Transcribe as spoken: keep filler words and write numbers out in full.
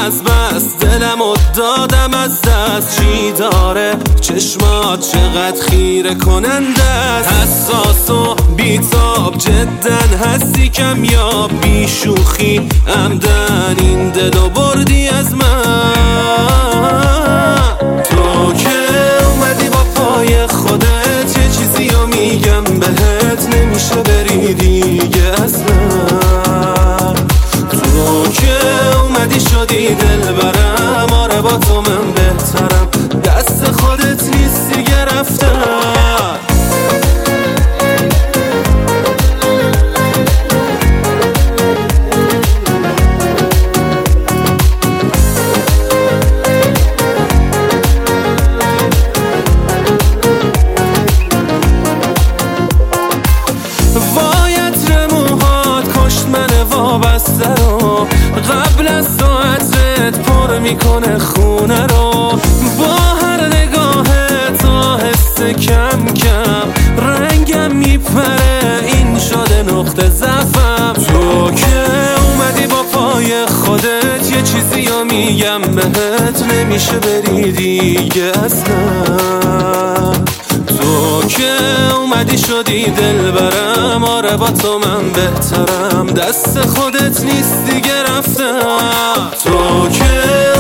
از بس دلم و دادم از دست. چی داره چشمات چقدر خیره کننده است. حساس و بیتاب جدن هستی کمیاب، بی شوخی عمدن این دلو بردی از من. تو که اومدی با پای خودت یه چیزی رو میگم بهت، نمیشه بری دیگه اصلا. تو که اومدی شدی دلبرم، آره با تو من بهترم، دست خودت نیست دیگه رفتم. وابسته رو قبل از ساعتت پر میکنه خونه رو. با هر نگاهت آهسته کم کم رنگم میپره، این شده نقطه ضعفم. تو که اومدی با پای خودت یه چیزی رو میگم بهت، نمیشه بری دیگه اصلا. تو که اومدی شدی دلبرم، آره با تو من بهترم، دست خودت نیست دیگه رفتم. تو که